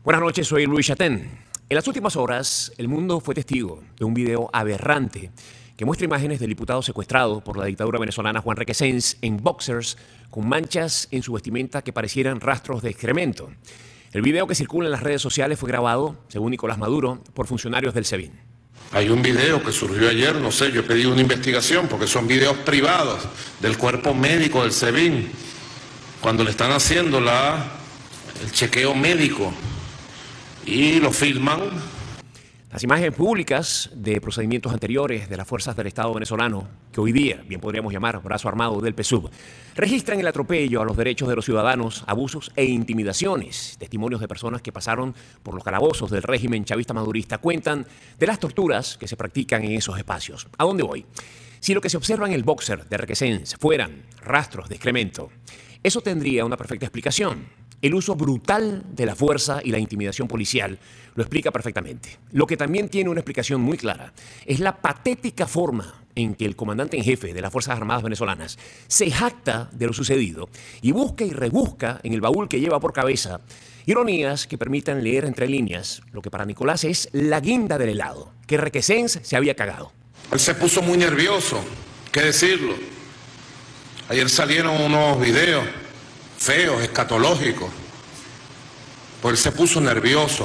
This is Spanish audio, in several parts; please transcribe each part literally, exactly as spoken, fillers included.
Buenas noches, soy Luis Chatén. En las últimas horas, el mundo fue testigo de un video aberrante que muestra imágenes del diputado secuestrado por la dictadura venezolana Juan Requesens en boxers con manchas en su vestimenta que parecieran rastros de excremento. El video que circula en las redes sociales fue grabado, según Nicolás Maduro, por funcionarios del SEBIN. Hay un video que surgió ayer, no sé, yo he pedido una investigación porque son videos privados del cuerpo médico del SEBIN, cuando le están haciendo la, el chequeo médico y lo filman. Las imágenes públicas de procedimientos anteriores de las fuerzas del Estado venezolano, que hoy día bien podríamos llamar brazo armado del P S U V, registran el atropello a los derechos de los ciudadanos, abusos e intimidaciones. Testimonios de personas que pasaron por los calabozos del régimen chavista madurista cuentan de las torturas que se practican en esos espacios. ¿A dónde voy? Si lo que se observa en el boxer de Requesens fueran rastros de excremento, eso tendría una perfecta explicación. El uso brutal de la fuerza y la intimidación policial lo explica perfectamente. Lo que también tiene una explicación muy clara es la patética forma en que el comandante en jefe de las Fuerzas Armadas venezolanas se jacta de lo sucedido y busca y rebusca en el baúl que lleva por cabeza ironías que permitan leer entre líneas lo que para Nicolás es la guinda del helado, que Requesens se había cagado. Él se puso muy nervioso, qué decirlo. Ayer salieron unos videos feos, escatológicos, pues él se puso nervioso,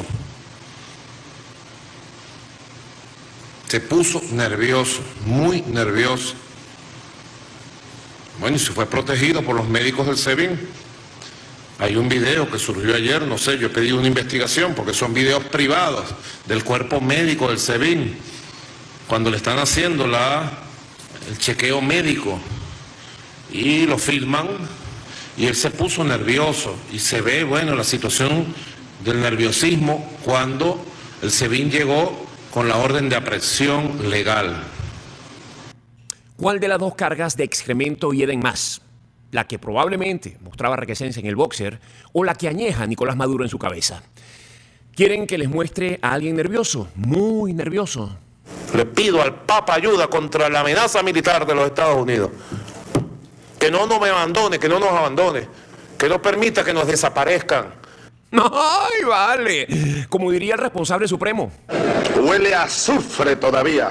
se puso nervioso, muy nervioso. Bueno, y se fue protegido por los médicos del SEBIN. Hay un video que surgió ayer, no sé, yo he pedido una investigación porque son videos privados del cuerpo médico del SEBIN, cuando le están haciendo la, el chequeo médico y lo filman. Y él se puso nervioso y se ve, bueno, la situación del nerviosismo cuando el SEBIN llegó con la orden de aprehensión legal. ¿Cuál de las dos cargas de excremento hieden más? ¿La que probablemente mostraba Requesens en el boxer o la que añeja Nicolás Maduro en su cabeza? ¿Quieren que les muestre a alguien nervioso? Muy nervioso. Le pido al Papa ayuda contra la amenaza militar de los Estados Unidos. Que no nos abandone, que no nos abandone, que no permita que nos desaparezcan. ¡Ay, vale! Como diría el responsable supremo. Huele a azufre todavía.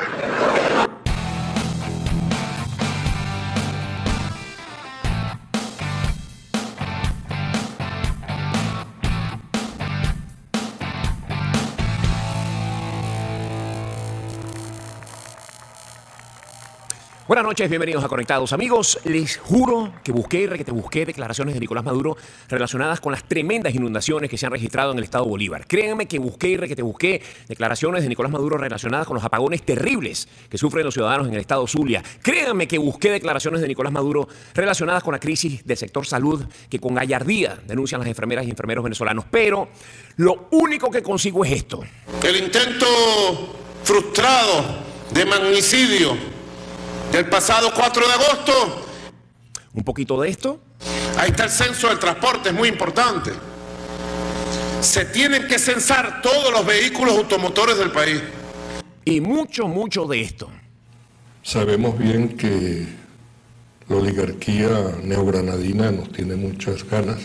Buenas noches, bienvenidos a Conectados. Amigos, les juro que busqué y que te busqué declaraciones de Nicolás Maduro relacionadas con las tremendas inundaciones que se han registrado en el estado Bolívar. Créanme que busqué y que te busqué declaraciones de Nicolás Maduro relacionadas con los apagones terribles que sufren los ciudadanos en el estado Zulia. Créanme que busqué declaraciones de Nicolás Maduro relacionadas con la crisis del sector salud que con gallardía denuncian las enfermeras y enfermeros venezolanos. Pero lo único que consigo es esto. El intento frustrado de magnicidio del pasado cuatro de agosto. Un poquito de esto. Ahí está el censo del transporte, es muy importante. Se tienen que censar todos los vehículos automotores del país. Y mucho, mucho de esto. Sabemos bien que la oligarquía neogranadina nos tiene muchas ganas.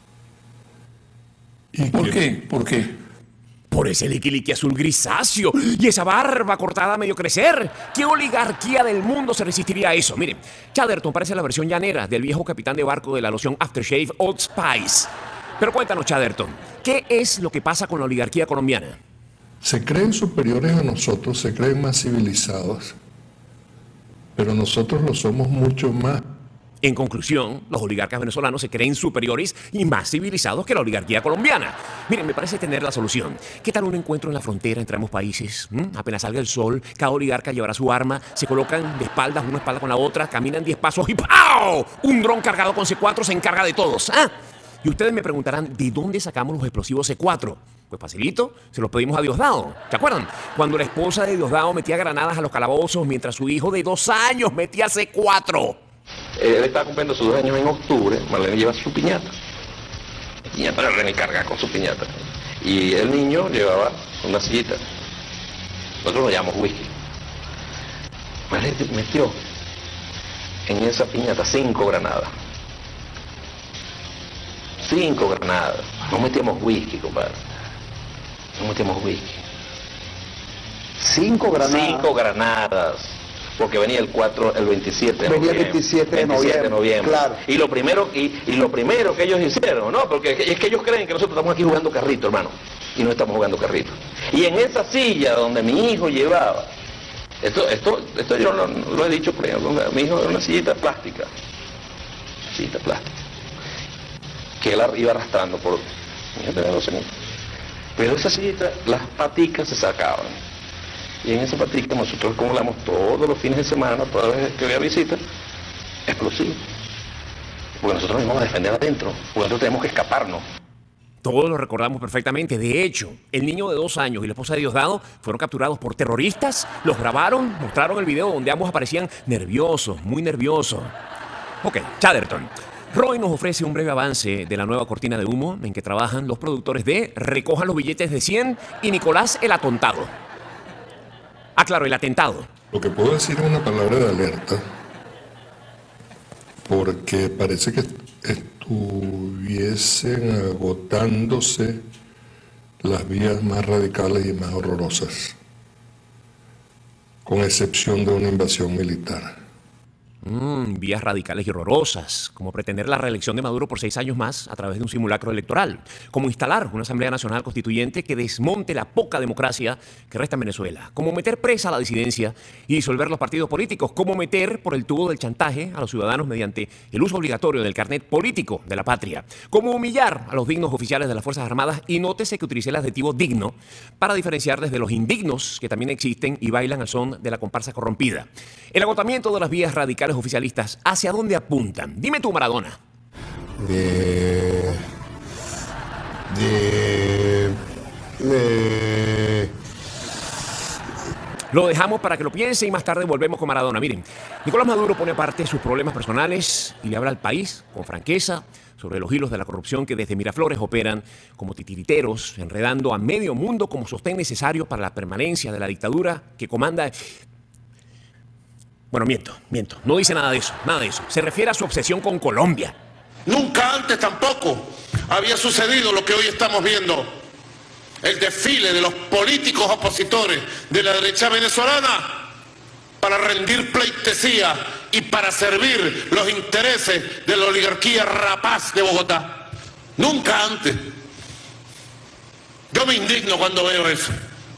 ¿Y ¿Por que... qué? ¿Por qué? Por ese liquiliqui azul grisáceo y esa barba cortada a medio crecer. ¿Qué oligarquía del mundo se resistiría a eso? Miren, Chatterton parece la versión llanera del viejo capitán de barco de la loción Aftershave Old Spice. Pero cuéntanos, Chatterton, ¿qué es lo que pasa con la oligarquía colombiana? Se creen superiores a nosotros, se creen más civilizados, pero nosotros lo somos mucho más. En conclusión, los oligarcas venezolanos se creen superiores y más civilizados que la oligarquía colombiana. Miren, me parece tener la solución. ¿Qué tal un encuentro en la frontera entre ambos países? ¿Mm? Apenas salga el sol, cada oligarca llevará su arma, se colocan de espaldas una espalda con la otra, caminan diez pasos y ¡pau! Un dron cargado con C cuatro se encarga de todos. ¿Ah? Y ustedes me preguntarán, ¿de dónde sacamos los explosivos C cuatro? Pues facilito, se los pedimos a Diosdado. ¿Se acuerdan? Cuando la esposa de Diosdado metía granadas a los calabozos mientras su hijo de dos años metía C cuatro. Él está cumpliendo sus dos años en octubre, Marlene lleva su piñata. Piñata, René carga con su piñata. Y el niño llevaba una sillita. Nosotros lo llamamos whisky. Marlene metió en esa piñata cinco granadas. Cinco granadas. No metíamos whisky, compadre. nos metíamos whisky. Cinco granadas. Cinco granadas. Porque venía el cuatro, el veintisiete de Venía noviembre. el veintisiete de noviembre, de noviembre. claro. Y lo primero, y, y lo primero que ellos hicieron, ¿no? Porque es que ellos creen que nosotros estamos aquí jugando carrito, hermano. Y no estamos jugando carrito. Y en esa silla donde mi hijo llevaba, esto, esto, esto yo lo, lo he dicho, por ejemplo, mi hijo era una sillita plástica. Sillita plástica. Que él iba arrastrando por, yo tenía doce años. Pero esa sillita, las paticas se sacaban. Y en esa patica nosotros acumulamos todos los fines de semana, todas las veces que había visita, explosivos. Porque nosotros nos íbamos a defender adentro, porque nosotros tenemos que escaparnos. Todos lo recordamos perfectamente. De hecho, el niño de dos años y la esposa de Diosdado fueron capturados por terroristas, los grabaron, mostraron el video donde ambos aparecían nerviosos, muy nerviosos. Ok, Chatterton. Roy nos ofrece un breve avance de la nueva cortina de humo en que trabajan los productores de Recojan los billetes de cien y Nicolás el Atontado. Ah, claro, el atentado. Lo que puedo decir es una palabra de alerta, porque parece que estuviesen agotándose las vías más radicales y más horrorosas, con excepción de una invasión militar. Mm, vías radicales y horrorosas, como pretender la reelección de Maduro por seis años más a través de un simulacro electoral, como instalar una Asamblea Nacional Constituyente que desmonte la poca democracia que resta en Venezuela, como meter presa a la disidencia y disolver los partidos políticos, como meter por el tubo del chantaje a los ciudadanos mediante el uso obligatorio del carnet político de la patria, como humillar a los dignos oficiales de las Fuerzas Armadas, y nótese que utilicé el adjetivo digno para diferenciar desde los indignos que también existen y bailan al son de la comparsa corrompida. El agotamiento de las vías radicales oficialistas, ¿hacia dónde apuntan? Dime tú, Maradona. De... De... De... Lo dejamos para que lo piense y más tarde volvemos con Maradona. Miren, Nicolás Maduro pone aparte sus problemas personales y le habla al país con franqueza sobre los hilos de la corrupción que desde Miraflores operan como titiriteros, enredando a medio mundo como sostén necesario para la permanencia de la dictadura que comanda... Bueno, miento, miento. No dice nada de eso, nada de eso. Se refiere a su obsesión con Colombia. Nunca antes tampoco había sucedido lo que hoy estamos viendo. El desfile de los políticos opositores de la derecha venezolana para rendir pleitesía y para servir los intereses de la oligarquía rapaz de Bogotá. Nunca antes. Yo me indigno cuando veo eso.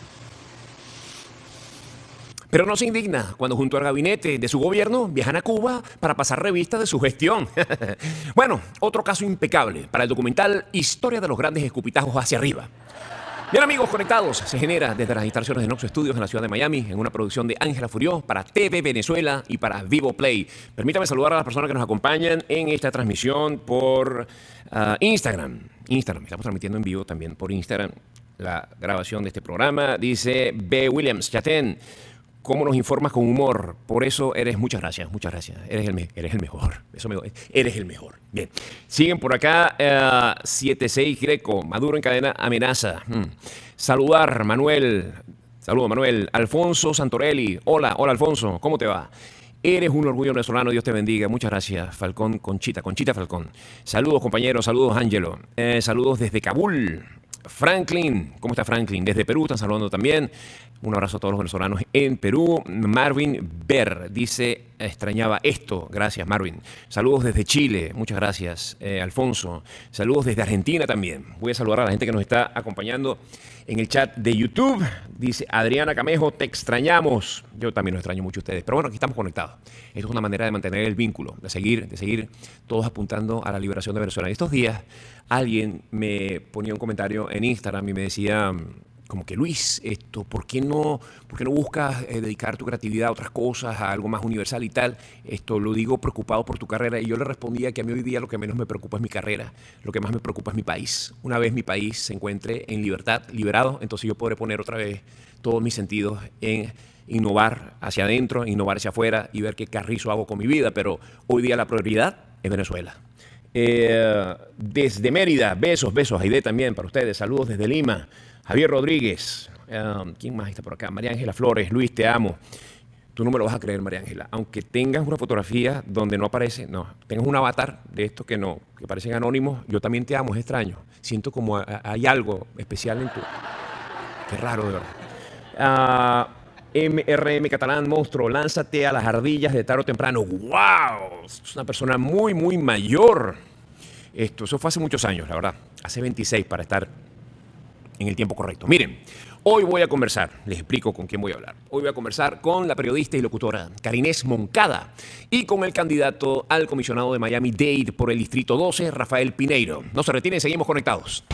Pero no se indigna cuando junto al gabinete de su gobierno viajan a Cuba para pasar revista de su gestión. Bueno, otro caso impecable para el documental Historia de los grandes escupitajos hacia arriba. Bien, amigos conectados, se genera desde las instalaciones de Noxo Studios en la ciudad de Miami, en una producción de Ángela Furió para T V Venezuela y para Vivo Play. Permítame saludar a las personas que nos acompañan en esta transmisión por uh, Instagram. Instagram, estamos transmitiendo en vivo también por Instagram la grabación de este programa. Dice B. Williams, Chatén, ¿cómo nos informas con humor? Por eso eres, muchas gracias, muchas gracias. Eres el, me, eres el mejor. Eso me, eres el mejor. Bien. Siguen por acá, uh, siete seis Greco, Maduro en cadena amenaza. Hmm. Saludar, Manuel. Saludos, Manuel. Alfonso Santorelli. Hola, hola, Alfonso. ¿Cómo te va? Eres un orgullo venezolano, Dios te bendiga. Muchas gracias, Falcón, Conchita, Conchita Falcón. Saludos, compañeros, saludos, Ángelo. Eh, saludos desde Kabul. Franklin, ¿cómo está Franklin? Desde Perú están saludando también. Un abrazo a todos los venezolanos en Perú. Marvin Ber dice, extrañaba esto. Gracias, Marvin. Saludos desde Chile. Muchas gracias, eh, Alfonso. Saludos desde Argentina también. Voy a saludar a la gente que nos está acompañando en el chat de YouTube. Dice Adriana Camejo, te extrañamos. Yo también los extraño mucho a ustedes. Pero bueno, aquí estamos conectados. Esto es una manera de mantener el vínculo, de seguir, de seguir todos apuntando a la liberación de Venezuela. En estos días alguien me ponía un comentario en Instagram y me decía... como que Luis, esto, ¿por qué no, por qué no buscas eh, dedicar tu creatividad a otras cosas, a algo más universal y tal? Esto lo digo preocupado por tu carrera, y yo le respondía que a mí hoy día lo que menos me preocupa es mi carrera, lo que más me preocupa es mi país. Una vez mi país se encuentre en libertad, liberado, entonces yo podré poner otra vez todos mis sentidos en innovar hacia adentro, innovar hacia afuera y ver qué carrizo hago con mi vida, pero hoy día la prioridad es Venezuela. Eh, desde Mérida, besos, besos, Aide también para ustedes, saludos desde Lima. Javier Rodríguez, um, ¿quién más está por acá? María Ángela Flores, Luis, te amo. Tú no me lo vas a creer, María Ángela. Aunque tengas una fotografía donde no aparece, no, tengas un avatar de estos que no, que parecen anónimos, yo también te amo, es extraño. Siento como a, a, hay algo especial en tu... Qué raro, de verdad. Ah, M R M Catalán, monstruo, lánzate a las ardillas de tarde o temprano. ¡Wow! Es una persona muy, muy mayor. Esto, eso fue hace muchos años, la verdad. Hace veintiséis para estar en el tiempo correcto. Miren, hoy voy a conversar, les explico con quién voy a hablar. Hoy voy a conversar con la periodista y locutora Karinés Moncada y con el candidato al comisionado de Miami-Dade por el Distrito doce, Rafael Pineiro. No se retiren, seguimos conectados.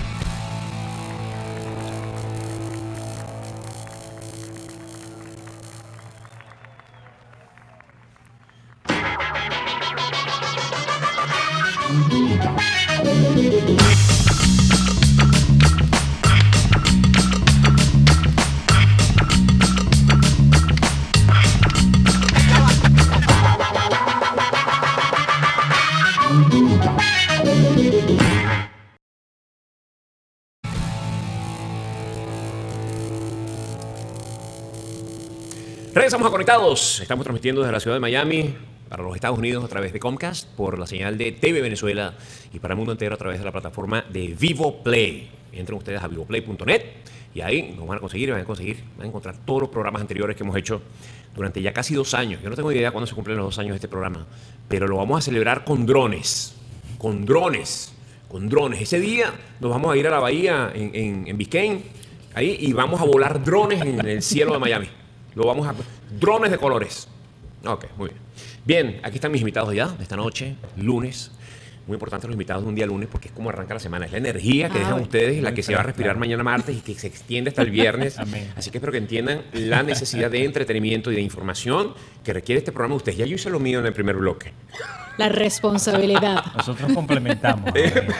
Regresamos a Conectados. Estamos transmitiendo desde la ciudad de Miami para los Estados Unidos a través de Comcast, por la señal de T V Venezuela y para el mundo entero a través de la plataforma de Vivo Play. Entren ustedes a vivo play punto net y ahí nos van a conseguir, van a conseguir, van a encontrar todos los programas anteriores que hemos hecho durante ya casi dos años. Yo no tengo idea cuándo se cumplen los dos años de este programa, pero lo vamos a celebrar con drones, con drones, con drones. Ese día nos vamos a ir a la bahía en, en, en Biscayne, ahí, y vamos a volar drones en el cielo de Miami. Lo vamos a... Drones de colores. Ok, muy bien. Bien, aquí están mis invitados ya de esta noche, lunes. Muy importante los invitados de un día lunes porque es como arranca la semana. Es la energía que ah, dejan ustedes, la que se va a respirar claro. mañana martes y que se extiende hasta el viernes. Amén. Así que espero que entiendan la necesidad de entretenimiento y de información que requiere este programa de ustedes. Ya yo hice lo mío en el primer bloque. La responsabilidad. Nosotros complementamos.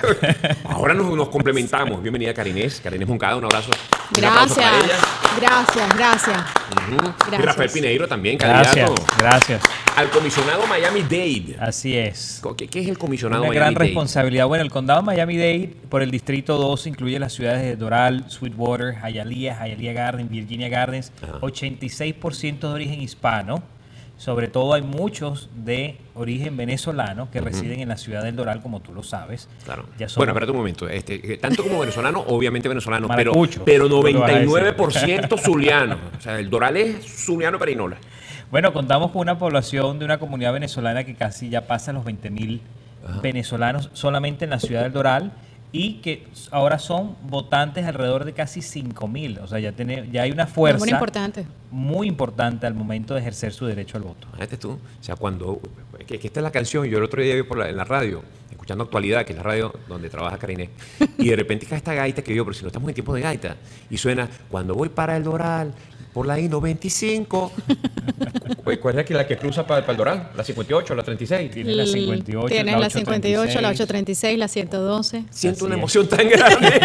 Ahora nos, nos complementamos. Bienvenida, Karinés. Karinés Moncada, un abrazo. Gracias. Un aplauso para ella. Gracias, gracias. Uh-huh. gracias. Y Rafael Pineiro también, candidato. Gracias, gracias. Al comisionado Miami-Dade. Así es. ¿Qué, qué es el comisionado Una Miami-Dade? Una gran responsabilidad. Bueno, el condado Miami-Dade por el Distrito doce incluye las ciudades de Doral, Sweetwater, Hialeah, Hialeah Gardens, Virginia Gardens. Ajá. ochenta y seis por ciento de origen hispano. Sobre todo hay muchos de origen venezolano que uh-huh. residen en la ciudad del Doral, como tú lo sabes. Claro. Ya somos... Bueno, espérate un momento. Este, tanto como venezolano, obviamente venezolano, pero, pero noventa y nueve por ciento zuliano. O sea, el Doral es zuliano perinola. Bueno, contamos con una población de una comunidad venezolana que casi ya pasa los veinte mil venezolanos solamente en la ciudad del Doral. Y que ahora son votantes alrededor de casi cinco mil. O sea, ya, tiene, ya hay una fuerza muy importante. muy importante al momento de ejercer su derecho al voto. Fíjate tú. O sea, cuando... Que, que esta es la canción. Yo el otro día vi por la, en la radio, escuchando Actualidad, que es la radio donde trabaja Karinés, y de repente cae esta gaita que yo, pero si no estamos en tiempo de gaita, y suena, cuando voy para el Doral, por la I noventa y cinco. ¿Cuál es la que cruza para, para el Doral? ¿La cincuenta y ocho, la treinta y seis? Tiene la cincuenta y ocho, Tienes la, la cincuenta y ocho, la ochocientos treinta y seis, la ciento doce. Siento Así una es. emoción tan grande.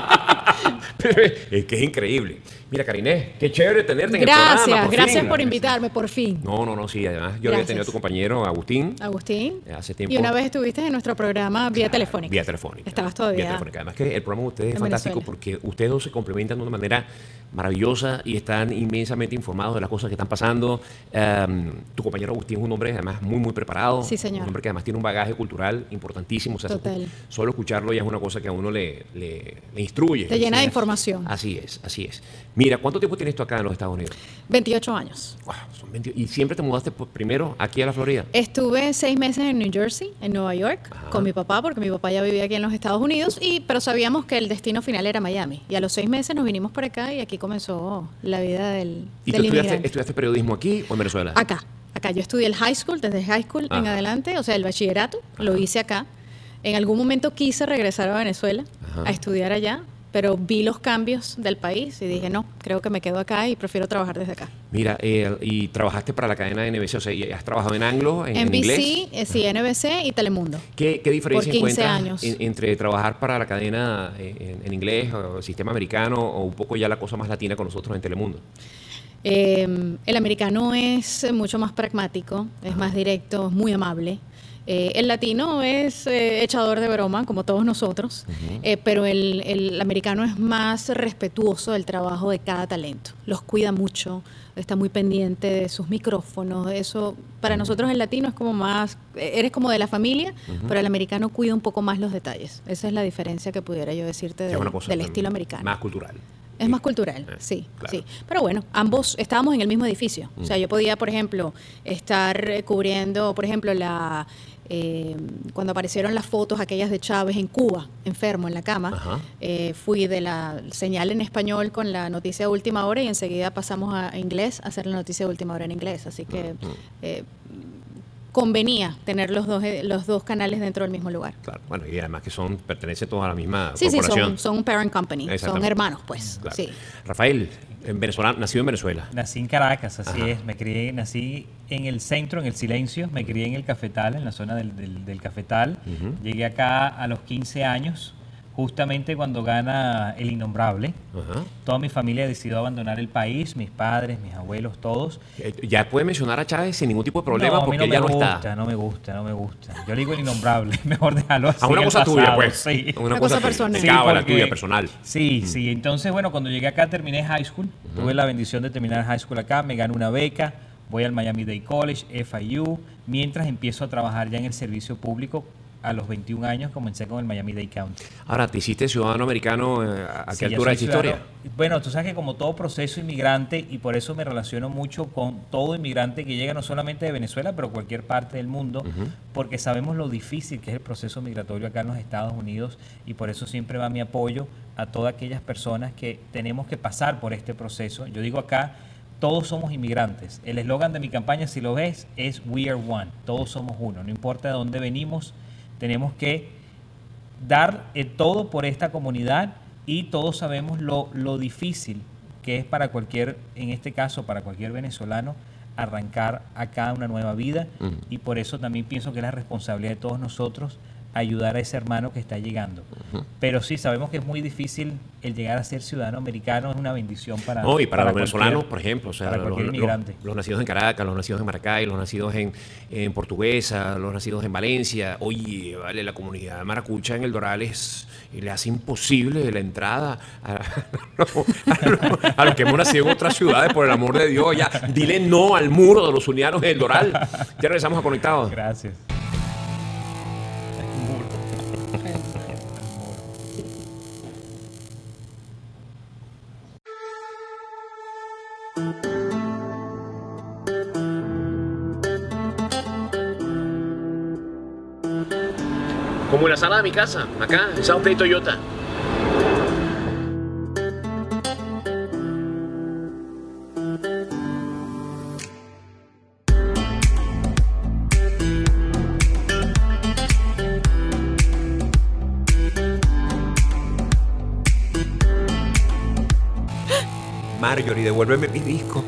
Pero es que es increíble. Mira, Karinés, qué chévere tenerte en gracias, el programa. Por gracias fin. por invitarme, por fin. No, no, no, sí, además yo gracias. había tenido a tu compañero Agustín. Agustín. Hace tiempo. Y una vez estuviste en nuestro programa vía claro, telefónica. Vía telefónica. Estabas todavía. Vía telefónica. Además que el programa de ustedes es fantástico Venezuela. Porque ustedes dos se complementan de una manera maravillosa y están inmensamente informados de las cosas que están pasando. Um, tu compañero Agustín es un hombre además muy, muy preparado. Sí, señor. Un hombre que además tiene un bagaje cultural importantísimo. O sea, Total. Solo escucharlo ya es una cosa que a uno le, le, le instruye. Te llena así de es. información. Así es, así es. Mira, ¿cuánto tiempo tienes tú acá en los Estados Unidos? veintiocho años. Wow, son veinte, ¿y siempre te mudaste primero aquí a la Florida? Estuve seis meses en New Jersey, en Nueva York, Ajá. con mi papá, porque mi papá ya vivía aquí en los Estados Unidos, y pero sabíamos que el destino final era Miami. Y a los seis meses nos vinimos por acá y aquí comenzó la vida del ¿Y del tú estudiaste, estudiaste periodismo aquí o en Venezuela? Acá, acá. Yo estudié el high school, desde high school Ajá. en adelante, o sea, el bachillerato, Ajá. lo hice acá. En algún momento quise regresar a Venezuela Ajá. a estudiar allá, pero vi los cambios del país y dije, no, creo que me quedo acá y prefiero trabajar desde acá. Mira, eh, y trabajaste para la cadena de N B C, o sea, ¿has trabajado en anglo, en, N B C, en inglés? Eh, sí, N B C y Telemundo. ¿Qué, qué diferencia por quince encuentras años. En, entre trabajar para la cadena en, en inglés o el sistema americano o un poco ya la cosa más latina con nosotros en Telemundo? Eh, el americano es mucho más pragmático, es Ajá. más directo, muy amable. Eh, el latino es eh, echador de broma, como todos nosotros, uh-huh. eh, pero el, el americano es más respetuoso del trabajo de cada talento. Los cuida mucho, está muy pendiente de sus micrófonos. Eso, para uh-huh. nosotros el latino es como más, eres como de la familia, uh-huh. pero el americano cuida un poco más los detalles. Esa es la diferencia que pudiera yo decirte de, del estilo americano. Más cultural. Es más cultural, Eh, sí, claro. sí. Pero bueno, ambos estábamos en el mismo edificio. O sea, yo podía, por ejemplo, estar eh, cubriendo, por ejemplo, la eh, cuando aparecieron las fotos aquellas de Chávez en Cuba, enfermo en la cama. Ajá. Eh, fui de la señal en español con la noticia de última hora y enseguida pasamos a inglés a hacer la noticia de última hora en inglés. Así que eh, convenía tener los dos, eh, los dos canales dentro del mismo lugar. Claro, bueno, y además que son, pertenecen todos a la misma Sí, sí, corporación. son, son un parent company, son Exactamente. hermanos, pues. Claro. Sí. Rafael, en venezolano, nacido en Venezuela. Nací en Caracas, así Ajá. es. Me crié, nací en el centro, en el Silencio. Me crié en el Cafetal, en la zona del, del, del Cafetal. Ujú. Llegué acá a los quince años, justamente cuando gana El Innombrable. Ajá. Toda mi familia decidió abandonar el país, mis padres, mis abuelos, todos. Eh, Ya puede mencionar a Chávez sin ningún tipo de problema no, a mí porque no ya me no gusta, está. no me gusta, no me gusta. Yo le digo El Innombrable, mejor dejarlo así. A una en el cosa tuya, pasado, pues. sí. Una, Una cosa, cosa tuya. personal. De Sí, cábala porque- tuya, personal. Sí, sí. Entonces, bueno, cuando llegué acá terminé high school. Tuve la bendición de terminar high school acá. Me gané una beca. Voy al Miami-Dade College, F I U. Mientras empiezo a trabajar ya en el servicio público. A los veintiún años comencé con el Miami-Dade County. Ahora, ¿te hiciste ciudadano americano eh, a qué Sí, ya altura de soy esta historia? ciudadano. Bueno, tú sabes que como todo proceso inmigrante, y por eso me relaciono mucho con todo inmigrante que llega no solamente de Venezuela, pero cualquier parte del mundo, porque sabemos lo difícil que es el proceso migratorio acá en los Estados Unidos, y por eso siempre va mi apoyo a todas aquellas personas que tenemos que pasar por este proceso. Yo digo acá, todos somos inmigrantes. El eslogan de mi campaña, si lo ves, es We are one. Todos somos uno. No importa de dónde venimos, tenemos que dar eh, todo por esta comunidad, y todos sabemos lo, lo difícil que es para cualquier, en este caso para cualquier venezolano, arrancar acá una nueva vida. Ujú. Y por eso también pienso que es la responsabilidad de todos nosotros ayudar a ese hermano que está llegando. Ujú. Pero sí, sabemos que es muy difícil el llegar a ser ciudadano americano, es una bendición para No, y para, los cualquier- venezolanos, por ejemplo, o sea, para los, cualquier los- inmigrante. los nacidos en Caracas, los nacidos en Maracay, los nacidos en, en Portuguesa, los nacidos en Valencia. Oye, vale, la comunidad maracucha en el Doral es, y le hace imposible la entrada a, a, los- a los que hemos nacido en otras ciudades, por el amor de Dios. Ya, dile no al muro de los unianos en el Doral. Ya regresamos a Conectados. Gracias. Como en la sala de mi casa, acá, en South Bay Toyota. Marjorie, devuélveme mi disco.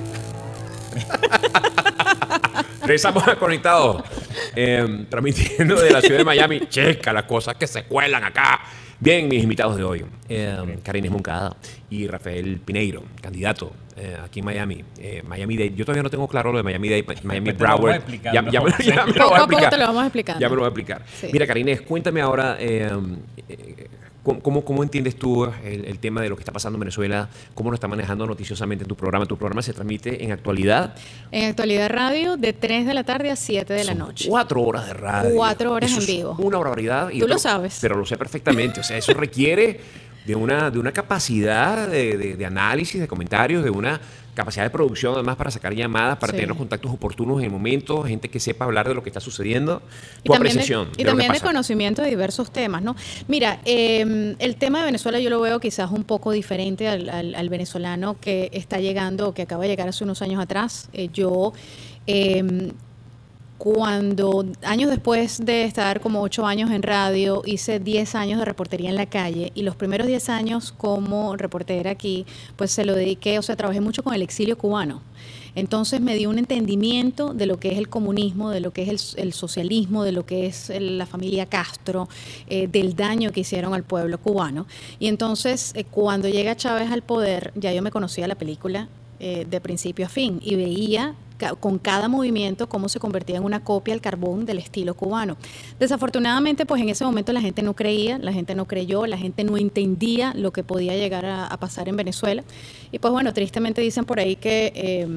Regresamos a Conectados, eh, transmitiendo de la ciudad de Miami. Checa las cosas que se cuelan acá. Bien, mis invitados de hoy, eh, Karines Moncada y Rafael Pineiro, candidato eh, aquí en Miami, eh, Miami-Dade. Yo todavía no tengo claro lo de Miami-Dade, Miami Después te lo vamos Broward. explicando, Ya, ya, ¿no? me- ya me lo Poco voy a a poco explicar. te lo vamos explicando. Ya me lo voy a explicar. Sí. Mira, Karines, cuéntame ahora, eh, eh, ¿cómo, cómo, cómo entiendes tú el, el tema de lo que está pasando en Venezuela? ¿Cómo lo está manejando noticiosamente en tu programa? Tu programa se transmite en actualidad. En Actualidad Radio, de tres de la tarde a siete de la Son noche. Cuatro horas de radio. Cuatro horas Eso en es vivo. Una barbaridad. y Tú lo pero- sabes. Pero lo sé perfectamente. O sea, eso requiere de una, de una capacidad de, de- de análisis, de comentarios, de una capacidad de producción, además, para sacar llamadas, para Sí. tener los contactos oportunos en el momento, gente que sepa hablar de lo que está sucediendo. Y Tu también, de, apreciación. y de lo que también de pasa. conocimiento de diversos temas, ¿no? Mira, eh, el tema de Venezuela yo lo veo quizás un poco diferente al, al- al venezolano que está llegando, que acaba de llegar hace unos años atrás. Eh, yo, eh, cuando años después de estar como ocho años en radio, hice diez años de reportería en la calle, y los primeros diez años como reportera aquí, pues se lo dediqué, o sea, trabajé mucho con el exilio cubano. Entonces me dio un entendimiento de lo que es el comunismo, de lo que es el, el socialismo, de lo que es el- la familia Castro, eh, del daño que hicieron al pueblo cubano. Y entonces, eh, cuando llega Chávez al poder, ya yo me conocía la película eh, de principio a fin, y veía ca- con cada movimiento cómo se convertía en una copia al carbón del estilo cubano. Desafortunadamente, pues en ese momento la gente no creía, la gente no creyó, la gente no entendía lo que podía llegar a, a pasar en Venezuela. Y pues bueno, tristemente dicen por ahí que eh,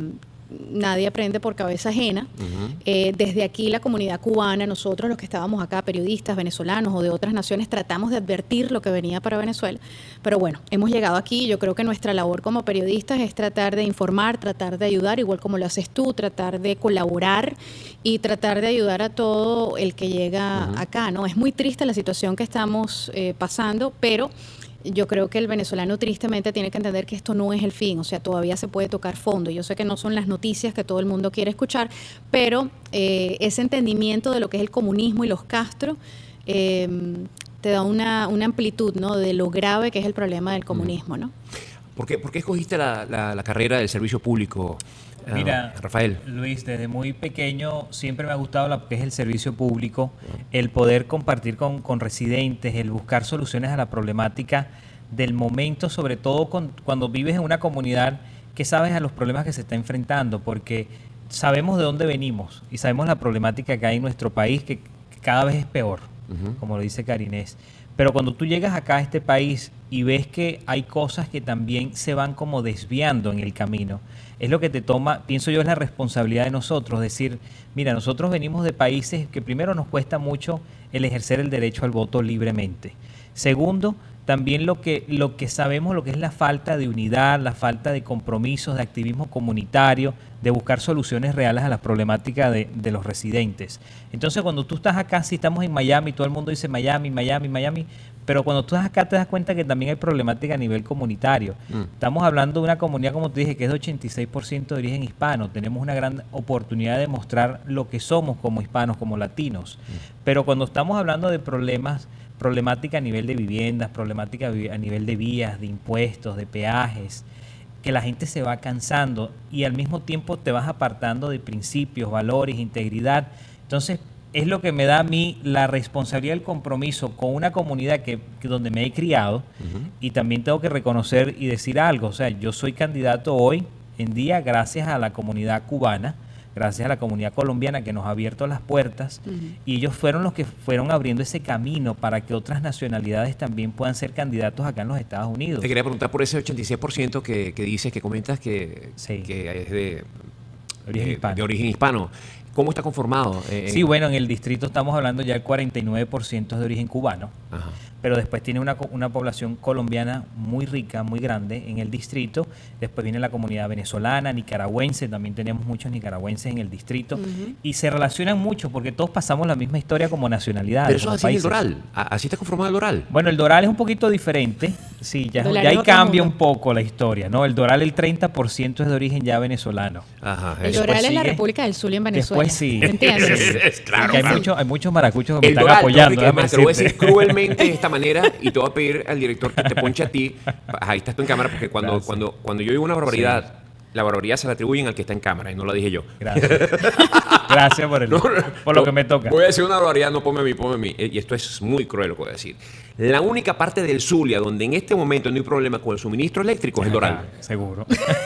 nadie aprende por cabeza ajena. Ujú. Eh, desde aquí la comunidad cubana, nosotros los que estábamos acá, periodistas venezolanos o de otras naciones, tratamos de advertir lo que venía para Venezuela. Pero bueno, hemos llegado aquí. Yo creo que nuestra labor como periodistas es tratar de informar, tratar de ayudar, igual como lo haces tú, tratar de colaborar y tratar de ayudar a todo el que llega Ujú. acá, ¿no? Es muy triste la situación que estamos eh, pasando, pero yo creo que el venezolano tristemente tiene que entender que esto no es el fin, o sea, todavía se puede tocar fondo. Yo sé que no son las noticias que todo el mundo quiere escuchar, pero eh, ese entendimiento de lo que es el comunismo y los Castro eh, te da una, una amplitud, ¿no?, de lo grave que es el problema del comunismo, ¿no? ¿Por qué, por qué escogiste la, la- la carrera del servicio público, eh, Mira, Rafael? Luis, desde muy pequeño siempre me ha gustado lo que es el servicio público, el poder compartir con, con residentes, el buscar soluciones a la problemática del momento, sobre todo con- cuando vives en una comunidad que sabes a los problemas que se está enfrentando, porque sabemos de dónde venimos y sabemos la problemática que hay en nuestro país, que, que cada vez es peor, Ujú. como lo dice Karinés. Pero cuando tú llegas acá a este país y ves que hay cosas que también se van como desviando en el camino, es lo que te toma, pienso yo, es la responsabilidad de nosotros, decir, mira, nosotros venimos de países que primero nos cuesta mucho el ejercer el derecho al voto libremente. Segundo, también lo que, lo que sabemos, lo que es la falta de unidad, la falta de compromisos, de activismo comunitario, de buscar soluciones reales a las problemáticas de, de los residentes. Entonces, cuando tú estás acá, si estamos en Miami, todo el mundo dice Miami, Miami, Miami, pero cuando tú estás acá te das cuenta que también hay problemática a nivel comunitario. Mm. Estamos hablando de una comunidad, como te dije, que es de ochenta y seis por ciento de origen hispano. Tenemos una gran oportunidad de mostrar lo que somos como hispanos, como latinos. Pero cuando estamos hablando de problemas, problemática a nivel de viviendas, problemática vi- a nivel de vías, de impuestos, de peajes, que la gente se va cansando y al mismo tiempo te vas apartando de principios, valores, integridad. Entonces, es lo que me da a mí la responsabilidad, el compromiso con una comunidad que, que donde me he criado. Ujú. Y también tengo que reconocer y decir algo. O sea, yo soy candidato hoy en día gracias a la comunidad cubana, gracias a la comunidad colombiana que nos ha abierto las puertas. Ujú. Y ellos fueron los que fueron abriendo ese camino para que otras nacionalidades también puedan ser candidatos acá en los Estados Unidos. Te quería preguntar por ese ochenta y seis por ciento que, que dices, que comentas que, Sí. que es de, Origen de- hispano. de origen hispano. ¿Cómo está conformado? Eh, Sí, bueno, en el distrito estamos hablando ya del cuarenta y nueve por ciento es de origen cubano, Ajá. pero después tiene una, co- una población colombiana muy rica, muy grande en el distrito. Después viene la comunidad venezolana, nicaragüense, también tenemos muchos nicaragüenses en el distrito. Ujú. Y se relacionan mucho porque todos pasamos la misma historia como nacionalidad. Pero eso es así en el Doral. A- Así está conformado el Doral. Bueno, el Doral es un poquito diferente. Sí, ya, Doral ya es ahí otro cambia mundo. un poco la historia, ¿no? El Doral, el treinta por ciento es de origen ya venezolano. Ajá. El eso. Doral es la sigue- República del Zulia en Venezuela. Después sí. ¿Entiendes? Es claro, Que hay, claro. mucho- hay muchos maracuchos que me El están Doral, apoyando. Enrique, déjame además, te lo voy a decir decirte. cruelmente de esta manera y te voy a pedir al director que te ponche a ti. Ahí estás tú en cámara, porque cuando, Gracias. cuando, cuando yo digo una barbaridad, la barbaridad se la atribuyen al que está en cámara y no la dije yo. Gracias. Gracias por, el, No, no, por lo no, que me toca. Voy a decir una barbaridad, no ponme a mí, ponme a mí. Eh, Y esto es muy cruel lo que voy a decir. La única parte del Zulia donde en este momento no hay problema con el suministro eléctrico es el Doral. Ah, seguro.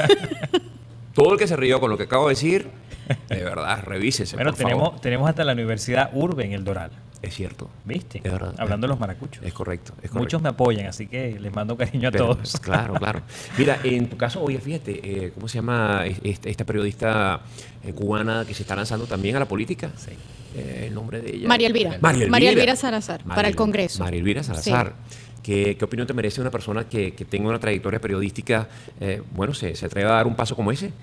Todo el que se rió con lo que acabo de decir, de verdad, revísese, Bueno, por tenemos, favor. tenemos hasta la Universidad Urbe en el Doral. Es cierto. ¿Viste? Es verdad. Hablando de los maracuchos. Es correcto. Es correcto. Muchos me apoyan, así que les mando cariño a Pero, todos. pues, claro, claro. Mira, en tu caso, oye, fíjate, eh, ¿cómo se llama esta, esta periodista eh, cubana que se está lanzando también a la política? Sí. Eh, el nombre de ella. María Elvira. María Elvira. María Elvira Salazar, para María- el Congreso. María Elvira Salazar. ¿Qué, qué opinión te merece una persona que, que tenga una trayectoria periodística? Eh, bueno, ¿se, ¿se atreve a dar un paso como ese?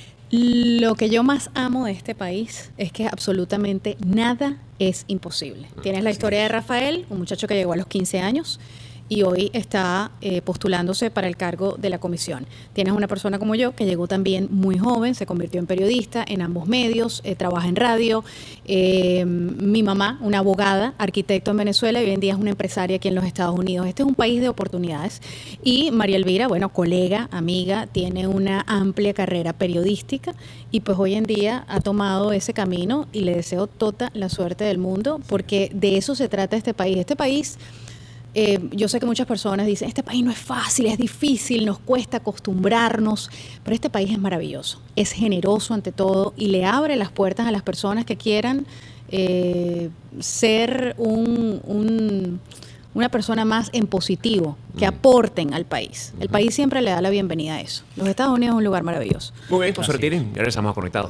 Lo que yo más amo de este país es que absolutamente nada es imposible. Tienes la historia de Rafael, un muchacho que llegó a los quince años y hoy está eh, postulándose para el cargo de la comisión. Tienes una persona como yo que llegó también muy joven, se convirtió en periodista en ambos medios, eh, trabaja en radio. Eh, mi mamá, una abogada, arquitecto en Venezuela y hoy en día es una empresaria aquí en los Estados Unidos. Este es un país de oportunidades. Y María Elvira, bueno, colega, amiga, tiene una amplia carrera periodística y pues hoy en día ha tomado ese camino y le deseo toda la suerte del mundo porque de eso se trata este país. Este país... Eh, yo sé que muchas personas dicen, este país no es fácil, es difícil, nos cuesta acostumbrarnos, pero este país es maravilloso, es generoso ante todo y le abre las puertas a las personas que quieran eh, ser un, un, una persona más en positivo, que aporten al país. El país siempre le da la bienvenida a eso. Los Estados Unidos es un lugar maravilloso. Muy bien, pues se retiren. Ya regresamos a Conectados.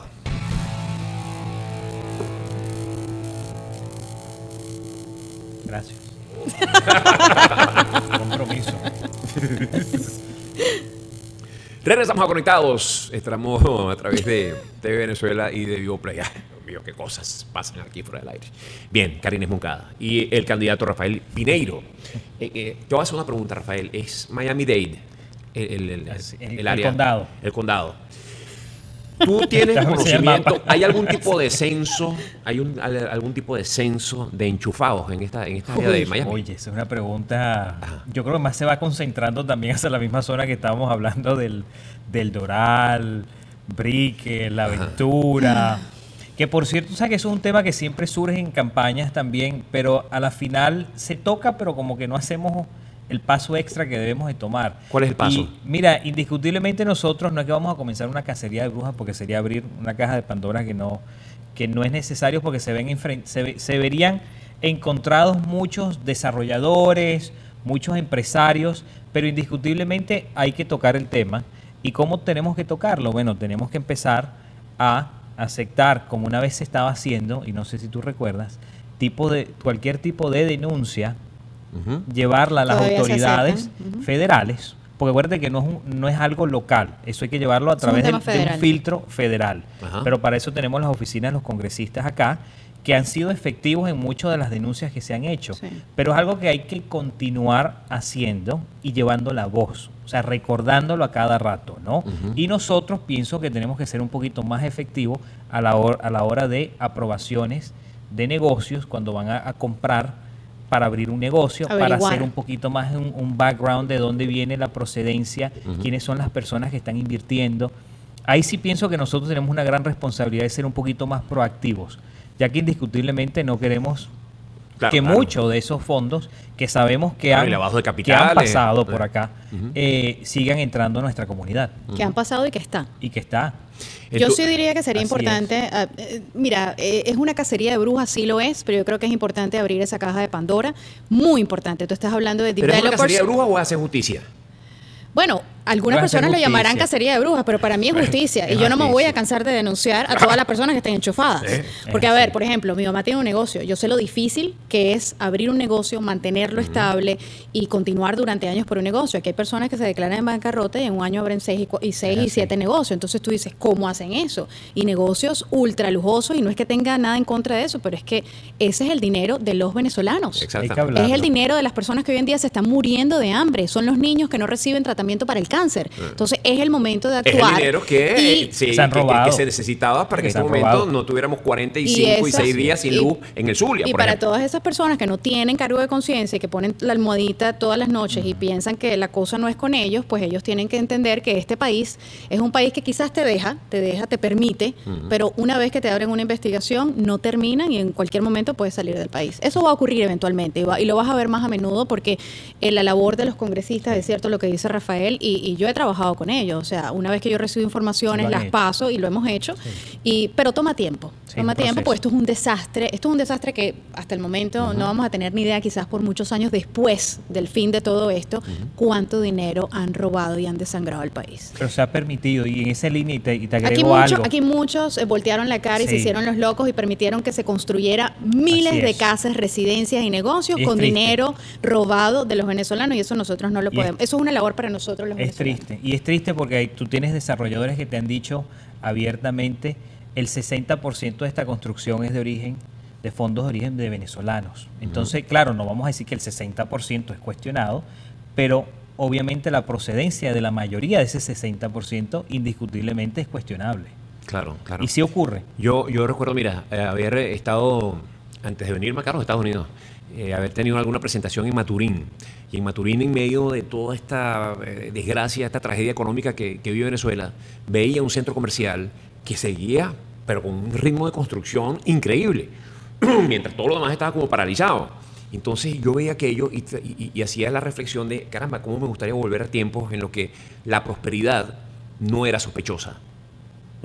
Gracias. Compromiso. Regresamos a Conectados. Estamos a través de T V Venezuela y de Vivoplay. Ay, Dios mío, qué cosas pasan aquí fuera del aire. Bien, Karina Moncada y el candidato Rafael Pineiro. Eh, eh, te voy a hacer una pregunta, Rafael. ¿Es Miami-Dade el, el, el, el, el área? El condado. El condado. ¿Tú tienes conocimiento? ¿Hay algún tipo de censo? ¿Hay un, algún tipo de censo de enchufados en esta, en esta área de Miami? Oye, esa es una pregunta. Ajá. Yo creo que más se va concentrando también hacia la misma zona que estábamos hablando del, del Doral, Brickell, La Ventura. Ajá. Que por cierto, o sea, que eso es un tema que siempre surge en campañas también, pero a la final se toca, pero como que no hacemos el paso extra que debemos de tomar. ¿Cuál es el paso? Y mira, indiscutiblemente nosotros no es que vamos a comenzar una cacería de brujas, porque sería abrir una caja de Pandora que no, que no es necesario, porque se ven se, se verían encontrados muchos desarrolladores, muchos empresarios, pero indiscutiblemente hay que tocar el tema. ¿Y cómo tenemos que tocarlo? Bueno, tenemos que empezar a aceptar, como una vez se estaba haciendo, y no sé si tú recuerdas, tipo de cualquier tipo de denuncia, uh-huh. llevarla a las Todavía autoridades uh-huh. federales, porque acuérdate que no es, un, no es algo local, eso hay que llevarlo a través del, de un filtro federal. Uh-huh. Pero para eso tenemos las oficinas de los congresistas acá, que han sido efectivos en muchas de las denuncias que se han hecho. Sí. Pero es algo que hay que continuar haciendo y llevando la voz, o sea, recordándolo a cada rato, ¿no? Uh-huh. Y nosotros pienso que tenemos que ser un poquito más efectivos a la hora, a la hora de aprobaciones de negocios, cuando van a, a comprar para abrir un negocio, averiguar, para hacer un poquito más un, un background de dónde viene la procedencia, uh-huh. quiénes son las personas que están invirtiendo. Ahí sí pienso que nosotros tenemos una gran responsabilidad de ser un poquito más proactivos, ya que indiscutiblemente no queremos claro, que claro. muchos de esos fondos que sabemos que, claro, han, que han pasado eh. por acá uh-huh. eh, sigan entrando a nuestra comunidad. Que uh-huh. han pasado y que está. Y que está. Yo sí diría que sería Así importante, es. uh, mira, eh, es una cacería de brujas, sí lo es, pero yo creo que es importante abrir esa caja de Pandora, muy importante. Tú estás hablando de developers. ¿Pero es una cacería de brujas o hace justicia? Bueno, algunas personas lo llamarán cacería de brujas, pero para mí es justicia. Y yo no me voy a cansar de denunciar a todas las personas que estén enchufadas. Sí, Porque, a ver, por ejemplo, mi mamá tiene un negocio. Yo sé lo difícil que es abrir un negocio, mantenerlo uh-huh. estable y continuar durante años por un negocio. Aquí hay personas que se declaran en bancarrota y en un año abren seis y, cu- y, seis y siete negocios. Entonces tú dices, ¿cómo hacen eso? Y negocios ultra lujosos, y no es que tenga nada en contra de eso, pero es que ese es el dinero de los venezolanos. Exactamente. Es el dinero de las personas que hoy en día se están muriendo de hambre. Son los niños que no reciben tratamiento para el cáncer. Entonces es el momento de actuar. Es el dinero que, y, sí, se, han que, robado. que, que se necesitaba para que, que en este momento robado. no tuviéramos cuarenta y cinco y, y seis días sin y, luz en el Zulia. Y por para ejemplo. todas esas personas que no tienen cargo de conciencia y que ponen la almohadita todas las noches uh-huh. y piensan que la cosa no es con ellos, pues ellos tienen que entender que este país es un país que quizás te deja, te deja, te permite, uh-huh. pero una vez que te abren una investigación no terminan y en cualquier momento puedes salir del país. Eso va a ocurrir eventualmente y, va, y lo vas a ver más a menudo porque en la labor de los congresistas es cierto lo que dice Rafael y, y yo he trabajado con ellos. O sea, una vez que yo recibo informaciones, las hecho. paso y lo hemos hecho. Sí. Y, pero toma tiempo. Sí, toma tiempo porque esto es un desastre. Esto es un desastre que hasta el momento uh-huh. no vamos a tener ni idea, quizás por muchos años después del fin de todo esto, uh-huh. cuánto dinero han robado y han desangrado al país. Pero se ha permitido, y en esa línea, y te, y te agrego aquí mucho, algo. Aquí muchos eh, voltearon la cara sí. y se hicieron los locos y permitieron que se construyera miles de casas, residencias y negocios y con triste. dinero robado de los venezolanos, y eso nosotros no lo y podemos. Es, eso es una labor para nosotros los es venezolanos. Es triste. Y es triste porque hay, tú tienes desarrolladores que te han dicho abiertamente el sesenta por ciento de esta construcción es de origen, de fondos de origen de venezolanos. Entonces, uh-huh. claro, no vamos a decir que el sesenta por ciento es cuestionado, pero obviamente la procedencia de la mayoría de ese sesenta por ciento indiscutiblemente es cuestionable. Claro, claro. Y sí ocurre. Yo, yo recuerdo, mira, eh, haber estado, antes de venirme acá a los Estados Unidos, eh, haber tenido alguna presentación en Maturín. Y en Maturín, en medio de toda esta eh, desgracia, esta tragedia económica que, que vive Venezuela, veía un centro comercial que seguía, pero con un ritmo de construcción increíble, mientras todo lo demás estaba como paralizado. Entonces yo veía aquello y, y, y hacía la reflexión de, caramba, cómo me gustaría volver a tiempos en los que la prosperidad no era sospechosa. ¿Eh?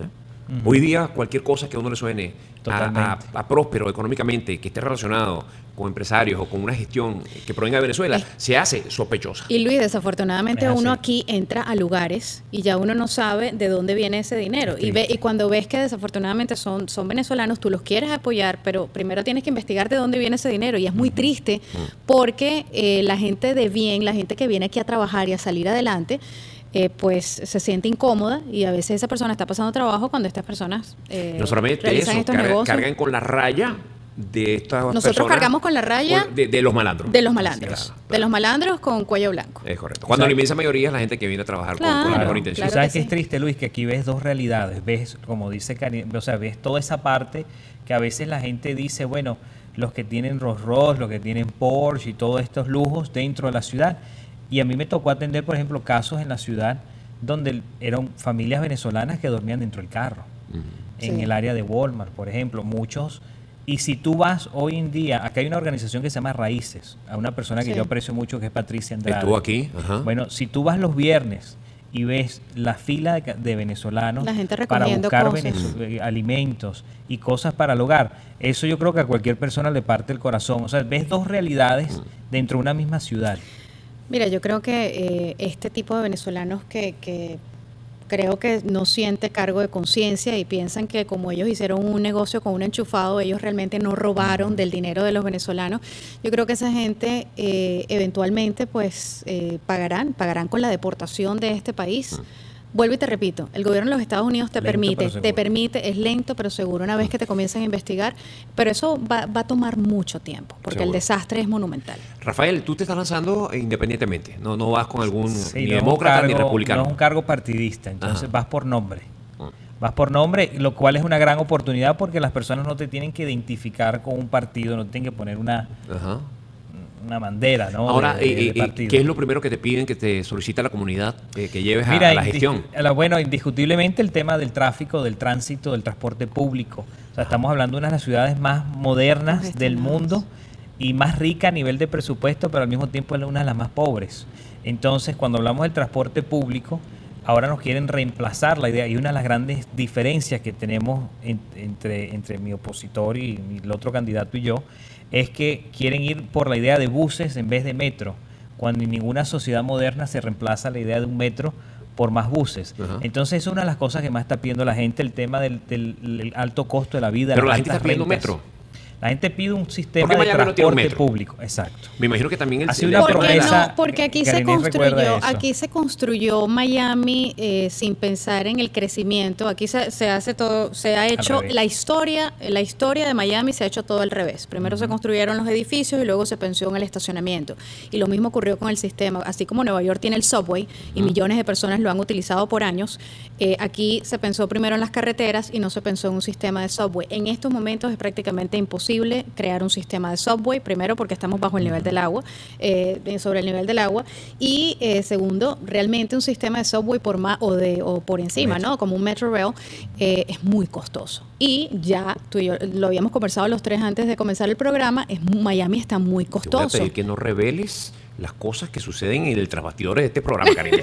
Uh-huh. Hoy día cualquier cosa que a uno le suene a, a, a próspero económicamente, que esté relacionado con empresarios o con una gestión que provenga de Venezuela, es, se hace sospechosa. Y Luis, desafortunadamente uno aquí entra a lugares y ya uno no sabe de dónde viene ese dinero. Y, ve, y cuando ves que desafortunadamente son, son venezolanos, tú los quieres apoyar, pero primero tienes que investigar de dónde viene ese dinero. Y es muy triste porque eh, la gente de bien, la gente que viene aquí a trabajar y a salir adelante, Eh, pues se siente incómoda y a veces esa persona está pasando trabajo cuando estas personas eh, no solamente realizan eso, estos carga, negocios. cargan con la raya de estas Nosotros personas, cargamos con la raya de, de los malandros. De los malandros. Sí, claro, claro. De los malandros con cuello blanco. Es correcto. Cuando la inmensa mayoría es la gente que viene a trabajar claro, con, con la mejor intención. Claro, ¿sabes qué sí. es triste, Luis? Que aquí ves dos realidades. Ves, como dice Karin, o sea, ves toda esa parte que a veces la gente dice, bueno, los que tienen Rolls Royce, los que tienen Porsche y todos estos lujos dentro de la ciudad. Y a mí me tocó atender, por ejemplo, casos en la ciudad donde eran familias venezolanas que dormían dentro del carro, uh-huh. en sí. el área de Walmart, por ejemplo, muchos. Y si tú vas hoy en día, acá hay una organización que se llama Raíces, a una persona que sí. yo aprecio mucho, que es Patricia Andrade. Estuvo aquí. Ajá. Bueno, si tú vas los viernes y ves la fila de, de venezolanos la gente para buscar cosas. Venez- alimentos y cosas para el hogar, eso yo creo que a cualquier persona le parte el corazón. O sea, ves dos realidades uh-huh. dentro de una misma ciudad. Mira, yo creo que eh, este tipo de venezolanos que, que creo que no siente cargo de conciencia y piensan que como ellos hicieron un negocio con un enchufado, ellos realmente no robaron del dinero de los venezolanos. Yo creo que esa gente eh, eventualmente pues eh, pagarán, pagarán con la deportación de este país. Vuelvo y te repito, el gobierno de los Estados Unidos te lento, permite, te permite, es lento pero seguro una vez que te comiencen a investigar, pero eso va, va a tomar mucho tiempo, porque seguro. El desastre es monumental. Rafael, tú te estás lanzando independientemente, no, no vas con algún sí, ni no demócrata cargo, ni republicano. No es un cargo partidista, entonces Ajá. vas por nombre. Vas por nombre, lo cual es una gran oportunidad porque las personas no te tienen que identificar con un partido, no tienen que poner una... Ajá. una bandera, ¿no? Ahora, de, de, de ¿qué es lo primero que te piden, que te solicita la comunidad, eh, que lleves Mira, a, a la gestión? Indis- bueno, indiscutiblemente el tema del tráfico, del tránsito, del transporte público. O sea, estamos hablando de una de las ciudades más modernas del mundo y más rica a nivel de presupuesto, pero al mismo tiempo es una de las más pobres. Entonces, cuando hablamos del transporte público, ahora nos quieren reemplazar la idea, y una de las grandes diferencias que tenemos en, entre, entre mi opositor y, y el otro candidato y yo, es que quieren ir por la idea de buses en vez de metro, cuando en ninguna sociedad moderna se reemplaza la idea de un metro por más buses. Uh-huh. Entonces, es una de las cosas que más está pidiendo la gente, el tema del, del, del alto costo de la vida. Pero la gente está pidiendo rentas. metro. La gente pide un sistema de Miami transporte no público, exacto. Me imagino que también el ha sido una porque promesa. No, porque aquí se construyó, aquí se construyó Miami eh, sin pensar en el crecimiento. Aquí se, se hace todo, se ha hecho la historia, la historia de Miami se ha hecho todo al revés. Primero uh-huh. se construyeron los edificios y luego se pensó en el estacionamiento. Y lo mismo ocurrió con el sistema. Así como Nueva York tiene el subway y uh-huh. millones de personas lo han utilizado por años, eh, aquí se pensó primero en las carreteras y no se pensó en un sistema de subway. En estos momentos es prácticamente imposible crear un sistema de subway, primero porque estamos bajo el nivel del agua, eh, sobre el nivel del agua, y eh, segundo, realmente un sistema de subway por más o de o por encima, ¿no? Como un Metro Rail, eh, es muy costoso. Y ya tú y yo lo habíamos conversado los tres antes de comenzar el programa, es Miami está muy costoso. Yo voy a pedir que no reveles las cosas que suceden en el trasbastidores de este programa, Karine.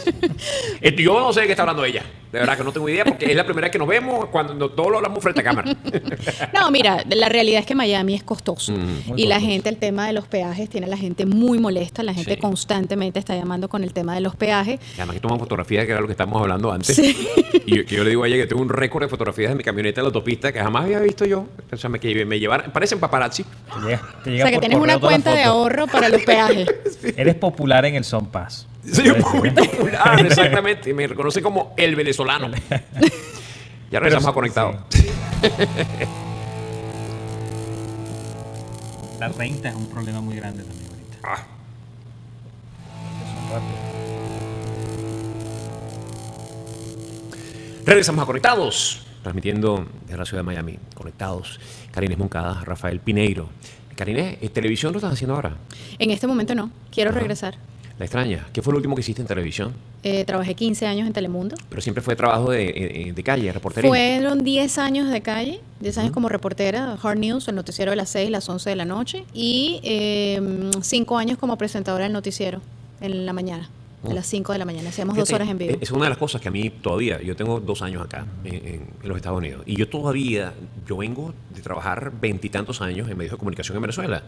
Yo no sé de qué está hablando ella. De verdad que no tengo idea porque es la primera vez que nos vemos cuando todos lo hablamos frente a cámara. No, mira, la realidad es que Miami es costoso. Mm, y costoso. La gente, el tema de los peajes, tiene a la gente muy molesta. La gente sí. constantemente está llamando con el tema de los peajes. Y además que toman fotografías, que era lo que estábamos hablando antes. Sí. Y yo, que yo le digo a ella que tengo un récord de fotografías de mi camioneta en la autopista que jamás había visto yo. O sea, me, que me llevaron, parecen paparazzi. Te llega, te llega o sea, que tienes una cuenta de ahorro para los peajes. Sí. Eres popular en el Son Pass. Sí, muy popular, exactamente. Me reconoce como el venezolano. Ya regresamos a Conectados. Sí. La renta es un problema muy grande también ahorita. Ah. Regresamos a Conectados, transmitiendo desde la ciudad de Miami. Conectados, Karine Moncada, Rafael Pineiro. Karine, ¿televisión lo estás haciendo ahora? En este momento no, quiero Ajá. regresar. ¿La extraña? ¿Qué fue lo último que hiciste en televisión? Eh, trabajé quince años en Telemundo. ¿Pero siempre fue trabajo de, de, de calle, reportería? Fueron diez años de calle, diez años uh-huh. como reportera, Hard News, el noticiero de las seis, las once de la noche, y eh, cinco años como presentadora del noticiero en la mañana. a las cinco de la mañana. Hacíamos Fíjate, dos horas en vivo. Es una de las cosas que a mí todavía, yo tengo dos años acá en, en- en los Estados Unidos, y yo todavía, yo vengo de trabajar veintitantos años en medios de comunicación en Venezuela,